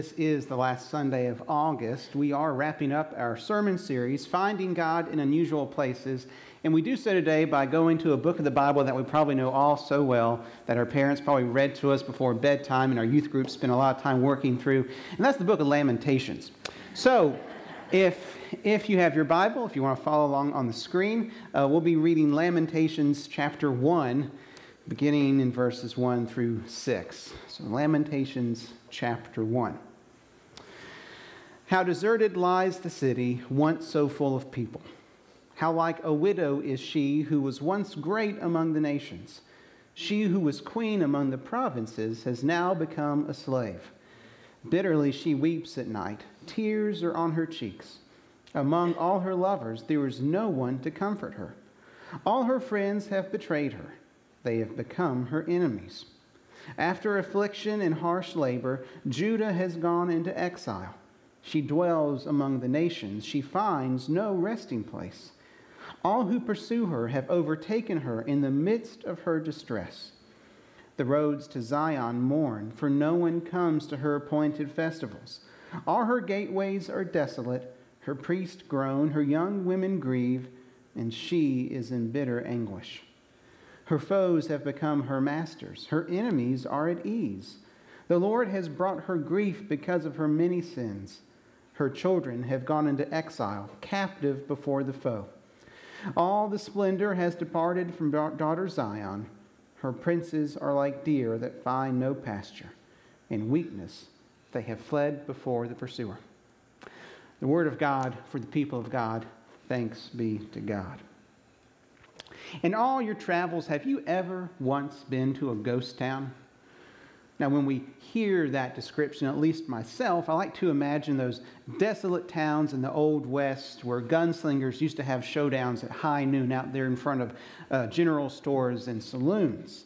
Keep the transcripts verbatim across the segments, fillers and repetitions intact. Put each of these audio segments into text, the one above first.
This is the last Sunday of August. We are wrapping up our sermon series, Finding God in Unusual Places. And we do so today by going to a book of the Bible that we probably know all so well, that our parents probably read to us before bedtime and our youth group spent a lot of time working through. And that's the book of Lamentations. So if, if you have your Bible, if you want to follow along on the screen, uh, we'll be reading Lamentations chapter one, beginning in verses one through six. So Lamentations chapter one. How deserted lies the city, once so full of people. How like a widow is she who was once great among the nations. She who was queen among the provinces has now become a slave. Bitterly she weeps at night. Tears are on her cheeks. Among all her lovers there is no one to comfort her. All her friends have betrayed her. They have become her enemies. After affliction and harsh labor, Judah has gone into exile. She dwells among the nations. She finds no resting place. All who pursue her have overtaken her in the midst of her distress. The roads to Zion mourn, for no one comes to her appointed festivals. All her gateways are desolate. Her priests groan, her young women grieve, and she is in bitter anguish. Her foes have become her masters. Her enemies are at ease. The Lord has brought her grief because of her many sins. Her children have gone into exile, captive before the foe. All the splendor has departed from daughter Zion. Her princes are like deer that find no pasture. In weakness they have fled before the pursuer. The word of God for the people of God. Thanks be to God. In all your travels, have you ever once been to a ghost town? Now, when we hear that description, at least myself, I like to imagine those desolate towns in the Old West where gunslingers used to have showdowns at high noon out there in front of uh, general stores and saloons.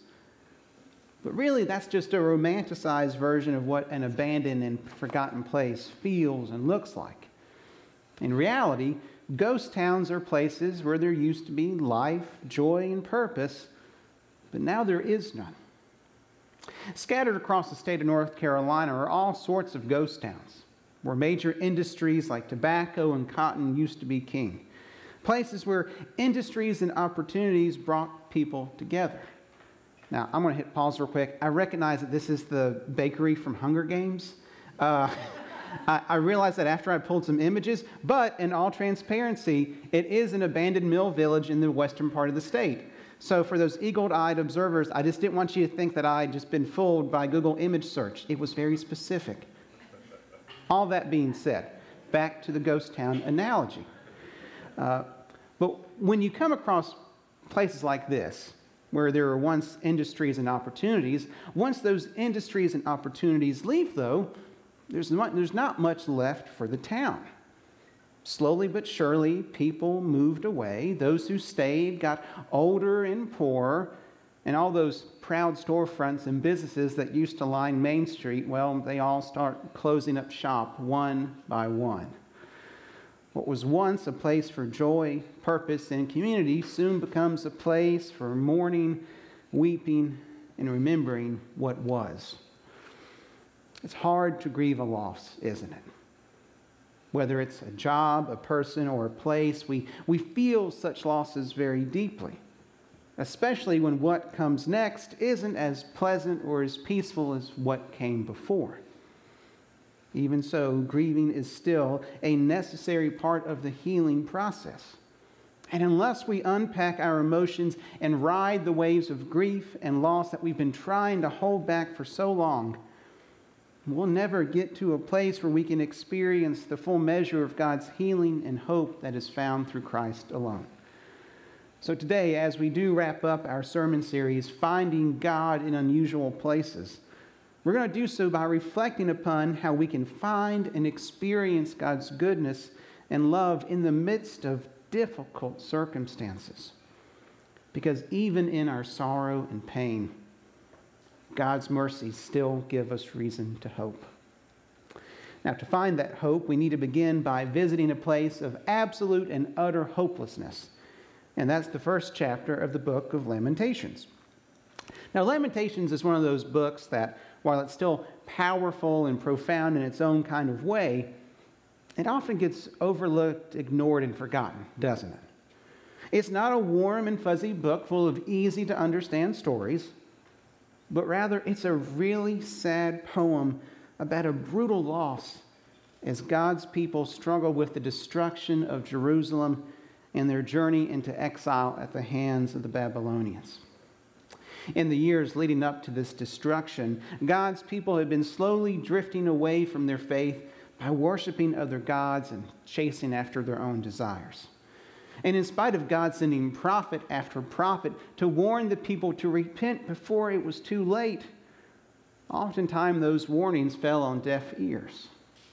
But really, that's just a romanticized version of what an abandoned and forgotten place feels and looks like. In reality, ghost towns are places where there used to be life, joy, and purpose, but now there is none. Scattered across the state of North Carolina are all sorts of ghost towns, where major industries like tobacco and cotton used to be king. Places where industries and opportunities brought people together. Now, I'm going to hit pause real quick. I recognize that this is the bakery from Hunger Games. Uh, I, I realized that after I pulled some images, but in all transparency, it is an abandoned mill village in the western part of the state. So for those eagle-eyed observers, I just didn't want you to think that I had just been fooled by Google image search. It was very specific. All that being said, back to the ghost town analogy. Uh, but when you come across places like this, where there were once industries and opportunities, once those industries and opportunities leave, though, there's not, there's not much left for the town. Slowly but surely, people moved away. Those who stayed got older and poorer, and all those proud storefronts and businesses that used to line Main Street, well, they all start closing up shop one by one. What was once a place for joy, purpose, and community soon becomes a place for mourning, weeping, and remembering what was. It's hard to grieve a loss, isn't it? Whether it's a job, a person, or a place, we, we feel such losses very deeply, especially when what comes next isn't as pleasant or as peaceful as what came before. Even so, grieving is still a necessary part of the healing process. And unless we unpack our emotions and ride the waves of grief and loss that we've been trying to hold back for so long, we'll never get to a place where we can experience the full measure of God's healing and hope that is found through Christ alone. So today, as we do wrap up our sermon series, Finding God in Unusual Places, we're going to do so by reflecting upon how we can find and experience God's goodness and love in the midst of difficult circumstances. Because even in our sorrow and pain, God's mercies still give us reason to hope. Now, to find that hope, we need to begin by visiting a place of absolute and utter hopelessness. And that's the first chapter of the book of Lamentations. Now, Lamentations is one of those books that while it's still powerful and profound in its own kind of way, it often gets overlooked, ignored, and forgotten, doesn't it? It's not a warm and fuzzy book full of easy-to-understand stories, but rather it's a really sad poem about a brutal loss as God's people struggle with the destruction of Jerusalem and their journey into exile at the hands of the Babylonians. In the years leading up to this destruction, God's people had been slowly drifting away from their faith by worshiping other gods and chasing after their own desires. And in spite of God sending prophet after prophet to warn the people to repent before it was too late, oftentimes those warnings fell on deaf ears.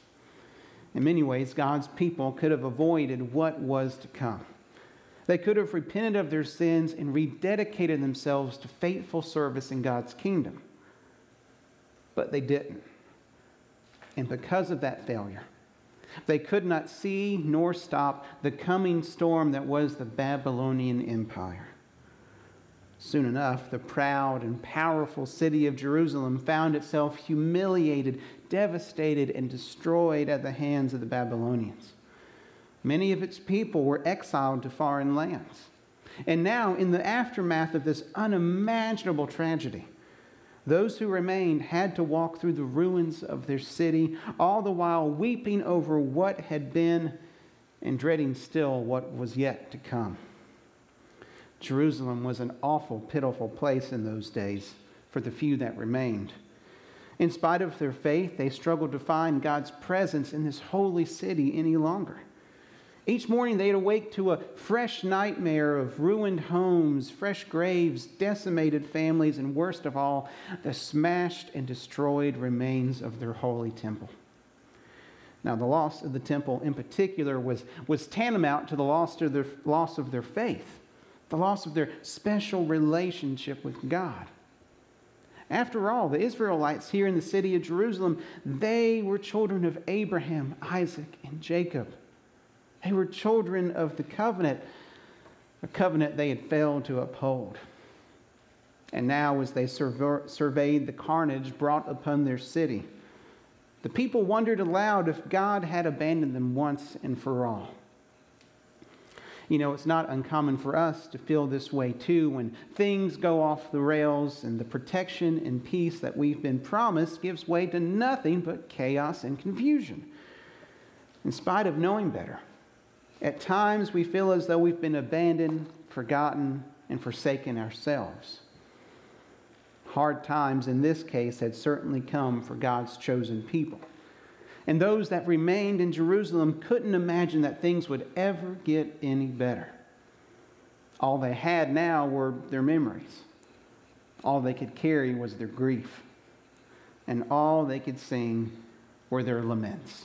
In many ways, God's people could have avoided what was to come. They could have repented of their sins and rededicated themselves to faithful service in God's kingdom. But they didn't. And because of that failure, they could not see nor stop the coming storm that was the Babylonian Empire. Soon enough, the proud and powerful city of Jerusalem found itself humiliated, devastated, and destroyed at the hands of the Babylonians. Many of its people were exiled to foreign lands. And now, in the aftermath of this unimaginable tragedy, those who remained had to walk through the ruins of their city, all the while weeping over what had been and dreading still what was yet to come. Jerusalem was an awful, pitiful place in those days for the few that remained. In spite of their faith, they struggled to find God's presence in this holy city any longer. Each morning they'd awake to a fresh nightmare of ruined homes, fresh graves, decimated families, and worst of all, the smashed and destroyed remains of their holy temple. Now, the loss of the temple in particular was, was tantamount to the loss of, their, loss of their faith, the loss of their special relationship with God. After all, the Israelites here in the city of Jerusalem, they were children of Abraham, Isaac, and Jacob. They were children of the covenant, a covenant they had failed to uphold. And now, as they surve- surveyed the carnage brought upon their city, the people wondered aloud if God had abandoned them once and for all. You know, it's not uncommon for us to feel this way too when things go off the rails and the protection and peace that we've been promised gives way to nothing but chaos and confusion. In spite of knowing better, at times we feel as though we've been abandoned, forgotten, and forsaken ourselves. Hard times in this case had certainly come for God's chosen people. And those that remained in Jerusalem couldn't imagine that things would ever get any better. All they had now were their memories. All they could carry was their grief. And all they could sing were their laments.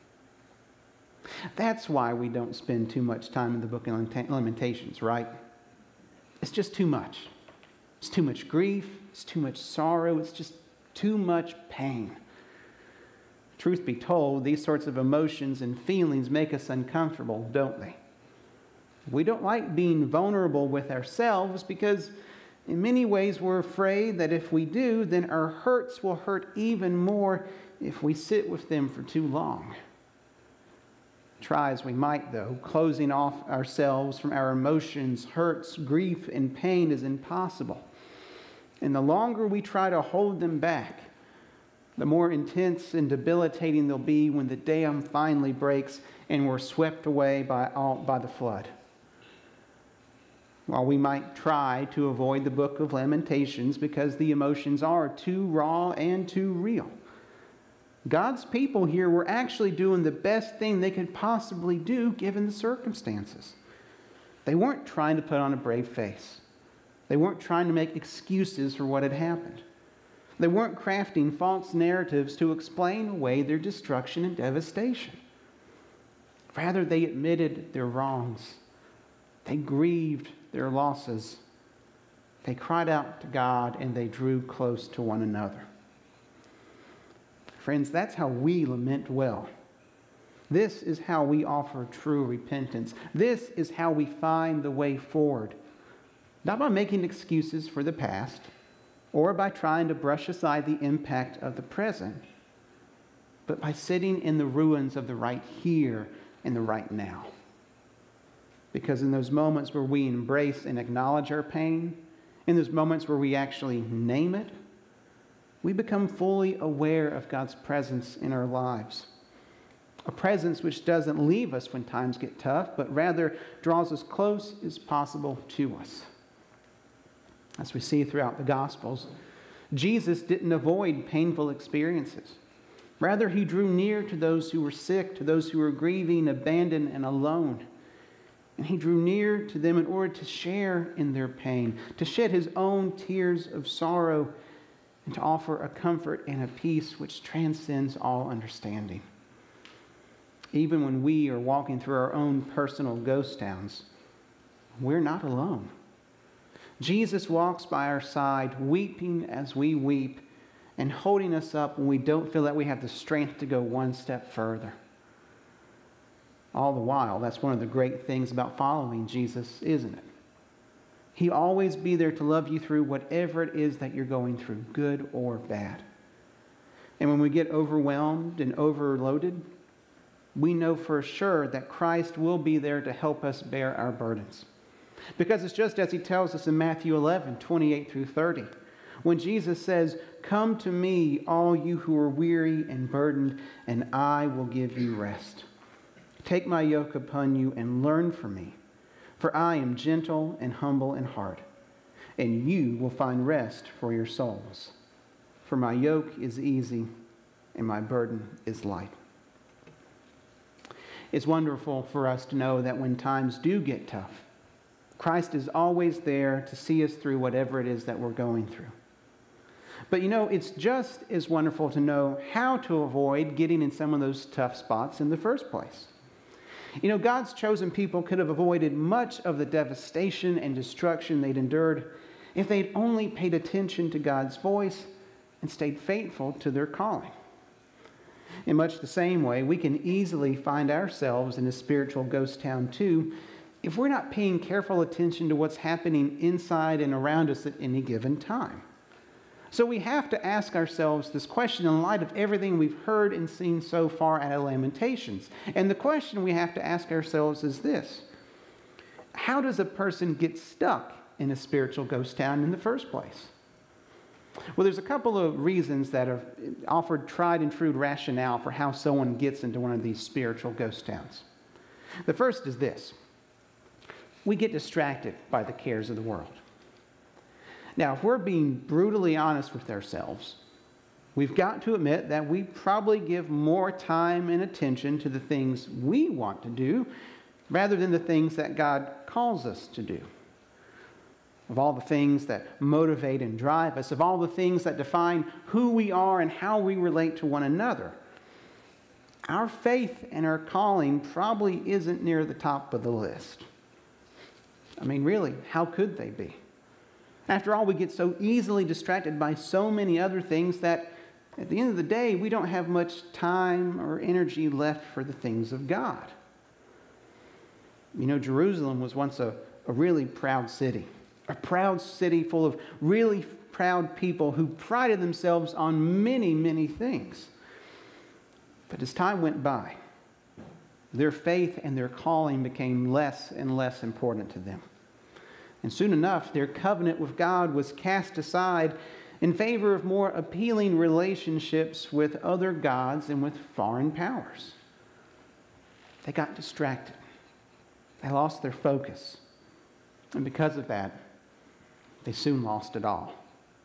That's why we don't spend too much time in the book of Lamentations, right? It's just too much. It's too much grief. It's too much sorrow. It's just too much pain. Truth be told, these sorts of emotions and feelings make us uncomfortable, don't they? We don't like being vulnerable with ourselves because in many ways we're afraid that if we do, then our hurts will hurt even more if we sit with them for too long. Try as we might, though, closing off ourselves from our emotions, hurts, grief, and pain is impossible. And the longer we try to hold them back, the more intense and debilitating they'll be when the dam finally breaks and we're swept away by, all, by the flood. While we might try to avoid the book of Lamentations because the emotions are too raw and too real, God's people here were actually doing the best thing they could possibly do given the circumstances. They weren't trying to put on a brave face. They weren't trying to make excuses for what had happened. They weren't crafting false narratives to explain away their destruction and devastation. Rather, they admitted their wrongs. They grieved their losses. They cried out to God and they drew close to one another. Friends, that's how we lament well. This is how we offer true repentance. This is how we find the way forward. Not by making excuses for the past, or by trying to brush aside the impact of the present, but by sitting in the ruins of the right here and the right now. Because in those moments where we embrace and acknowledge our pain, in those moments where we actually name it, we become fully aware of God's presence in our lives. A presence which doesn't leave us when times get tough, but rather draws as close as possible to us. As we see throughout the Gospels, Jesus didn't avoid painful experiences. Rather, he drew near to those who were sick, to those who were grieving, abandoned, and alone. And he drew near to them in order to share in their pain, to shed his own tears of sorrow, and to offer a comfort and a peace which transcends all understanding. Even when we are walking through our own personal ghost towns, we're not alone. Jesus walks by our side, weeping as we weep, and holding us up when we don't feel that we have the strength to go one step further. All the while, that's one of the great things about following Jesus, isn't it? He'll always be there to love you through whatever it is that you're going through, good or bad. And when we get overwhelmed and overloaded, we know for sure that Christ will be there to help us bear our burdens. Because it's just as he tells us in Matthew eleven, twenty-eight through thirty, when Jesus says, "Come to me, all you who are weary and burdened, and I will give you rest. Take my yoke upon you and learn from me, for I am gentle and humble in heart, and you will find rest for your souls. For my yoke is easy and my burden is light." It's wonderful for us to know that when times do get tough, Christ is always there to see us through whatever it is that we're going through. But you know, it's just as wonderful to know how to avoid getting in some of those tough spots in the first place. You know, God's chosen people could have avoided much of the devastation and destruction they'd endured if they'd only paid attention to God's voice and stayed faithful to their calling. In much the same way, we can easily find ourselves in a spiritual ghost town too if we're not paying careful attention to what's happening inside and around us at any given time. So we have to ask ourselves this question in light of everything we've heard and seen so far out of Lamentations. And the question we have to ask ourselves is this: how does a person get stuck in a spiritual ghost town in the first place? Well, there's a couple of reasons that have offered tried and true rationale for how someone gets into one of these spiritual ghost towns. The first is this: we get distracted by the cares of the world. Now, if we're being brutally honest with ourselves, we've got to admit that we probably give more time and attention to the things we want to do rather than the things that God calls us to do. Of all the things that motivate and drive us, of all the things that define who we are and how we relate to one another, our faith and our calling probably isn't near the top of the list. I mean, really, how could they be? After all, we get so easily distracted by so many other things that at the end of the day, we don't have much time or energy left for the things of God. You know, Jerusalem was once a, a really proud city. A proud city full of really proud people who prided themselves on many, many things. But as time went by, their faith and their calling became less and less important to them. And soon enough, their covenant with God was cast aside in favor of more appealing relationships with other gods and with foreign powers. They got distracted. They lost their focus. And because of that, they soon lost it all.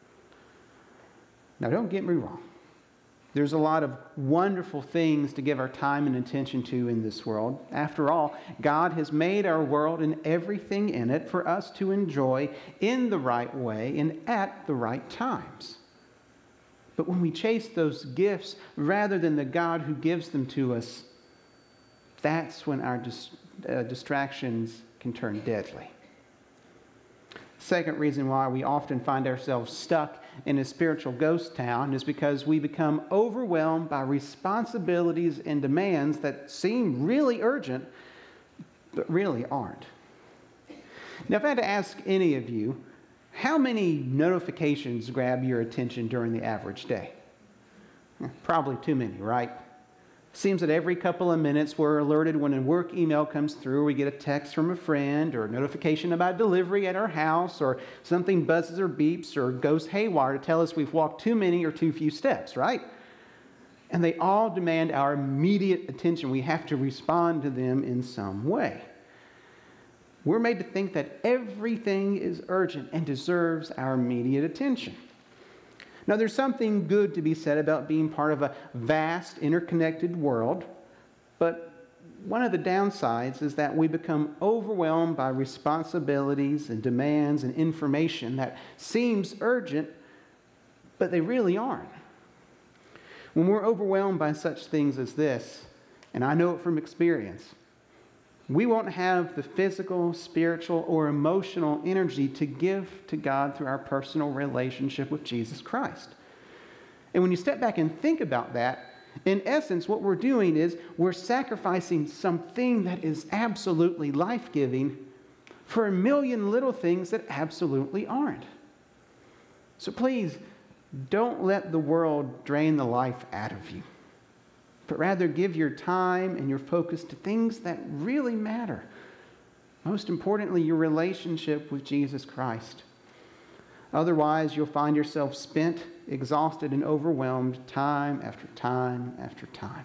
Now, don't get me wrong. There's a lot of wonderful things to give our time and attention to in this world. After all, God has made our world and everything in it for us to enjoy in the right way and at the right times. But when we chase those gifts rather than the God who gives them to us, that's when our dis- uh, distractions can turn deadly. Second reason why we often find ourselves stuck in a spiritual ghost town is because we become overwhelmed by responsibilities and demands that seem really urgent, but really aren't. Now, if I had to ask any of you, How many notifications grab your attention during the average day? Probably too many, right? Seems that every couple of minutes we're alerted when a work email comes through, or we get a text from a friend, or a notification about delivery at our house, or something buzzes or beeps or goes haywire to tell us we've walked too many or too few steps, right? And they all demand our immediate attention. We have to respond to them in some way. We're made to think that everything is urgent and deserves our immediate attention. Now, there's something good to be said about being part of a vast, interconnected world, but one of the downsides is that we become overwhelmed by responsibilities and demands and information that seems urgent, but they really aren't. When we're overwhelmed by such things as this, and I know it from experience, we won't have the physical, spiritual, or emotional energy to give to God through our personal relationship with Jesus Christ. And when you step back and think about that, in essence, what we're doing is we're sacrificing something that is absolutely life-giving for a million little things that absolutely aren't. So please, don't let the world drain the life out of you, but rather give your time and your focus to things that really matter. Most importantly, your relationship with Jesus Christ. Otherwise, you'll find yourself spent, exhausted, and overwhelmed time after time after time.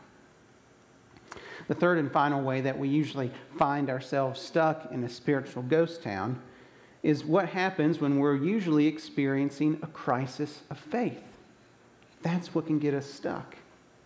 The third and final way that we usually find ourselves stuck in a spiritual ghost town is what happens when we're usually experiencing a crisis of faith. That's what can get us stuck.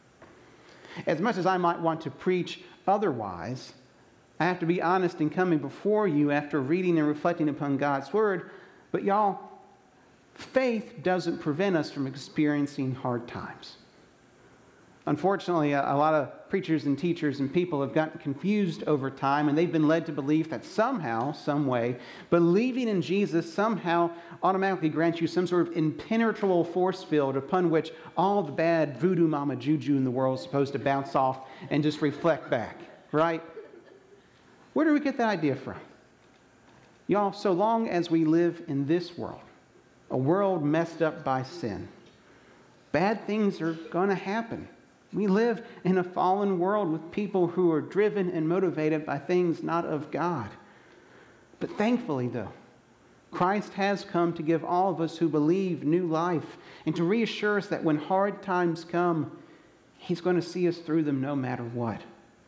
As much as I might want to preach otherwise, I have to be honest in coming before you after reading and reflecting upon God's Word. But y'all, faith doesn't prevent us from experiencing hard times. Unfortunately, a, a lot of preachers and teachers and people have gotten confused over time, and they've been led to believe that somehow, some way, believing in Jesus somehow automatically grants you some sort of impenetrable force field upon which all the bad voodoo mama juju in the world is supposed to bounce off and just reflect back, right? Where do we get that idea from? Y'all, so long as we live in this world, a world messed up by sin, bad things are going to happen. We live in a fallen world with people who are driven and motivated by things not of God. But thankfully, though, Christ has come to give all of us who believe new life and to reassure us that when hard times come, He's going to see us through them no matter what.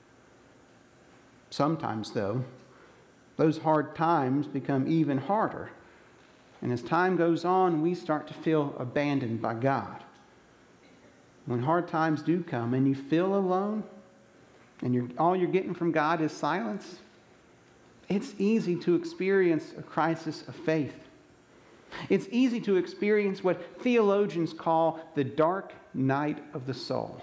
Sometimes, though, those hard times become even harder. And as time goes on, we start to feel abandoned by God. When hard times do come and you feel alone and you're, all you're getting from God is silence, it's easy to experience a crisis of faith. It's easy to experience what theologians call the dark night of the soul.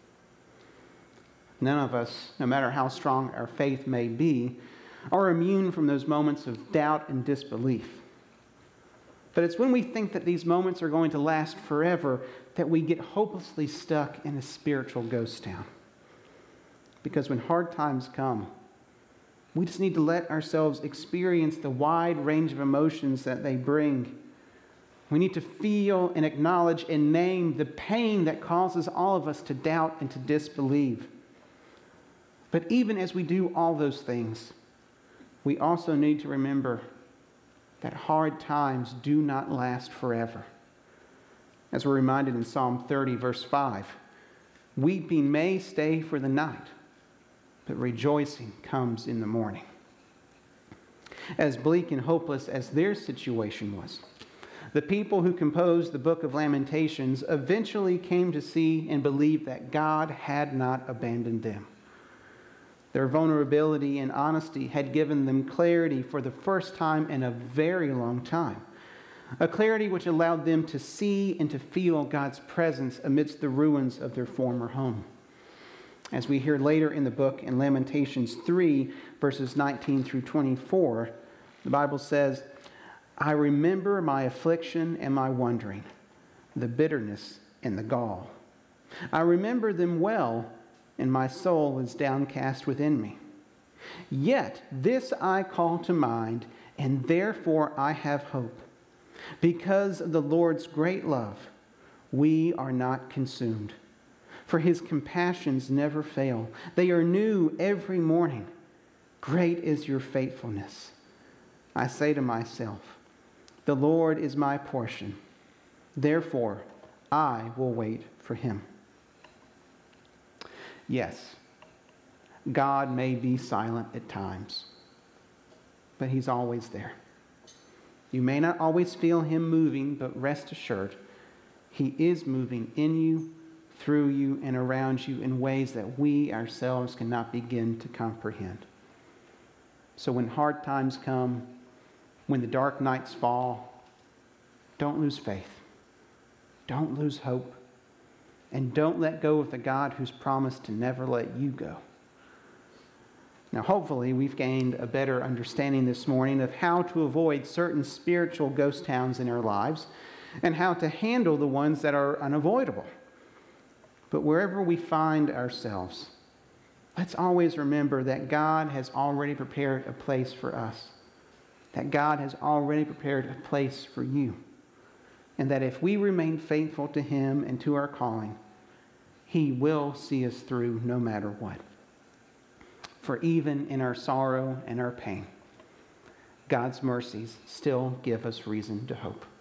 None of us, no matter how strong our faith may be, are immune from those moments of doubt and disbelief. But it's when we think that these moments are going to last forever that we get hopelessly stuck in a spiritual ghost town. Because when hard times come, we just need to let ourselves experience the wide range of emotions that they bring. We need to feel and acknowledge and name the pain that causes all of us to doubt and to disbelieve. But even as we do all those things, we also need to remember that hard times do not last forever. As we're reminded in Psalm thirty, verse five, weeping may stay for the night, but rejoicing comes in the morning. As bleak and hopeless as their situation was, the people who composed the book of Lamentations eventually came to see and believe that God had not abandoned them. Their vulnerability and honesty had given them clarity for the first time in a very long time. A clarity which allowed them to see and to feel God's presence amidst the ruins of their former home. As we hear later in the book in Lamentations three, verses nineteen through twenty-four, the Bible says, I remember my affliction and my wandering, the bitterness and the gall. I remember them well, and my soul is downcast within me. Yet this I call to mind, and therefore I have hope. Because of the Lord's great love, we are not consumed. For his compassions never fail. They are new every morning. Great is your faithfulness. I say to myself, the Lord is my portion. Therefore, I will wait for him. Yes, God may be silent at times, but he's always there. You may not always feel him moving, but rest assured, he is moving in you, through you, and around you in ways that we ourselves cannot begin to comprehend. So when hard times come, when the dark nights fall, don't lose faith. Don't lose hope. And don't let go of the God who's promised to never let you go. Now, hopefully, we've gained a better understanding this morning of how to avoid certain spiritual ghost towns in our lives and how to handle the ones that are unavoidable. But wherever we find ourselves, let's always remember that God has already prepared a place for us, that God has already prepared a place for you, and that if we remain faithful to him and to our calling, he will see us through no matter what. For even in our sorrow and our pain, God's mercies still give us reason to hope.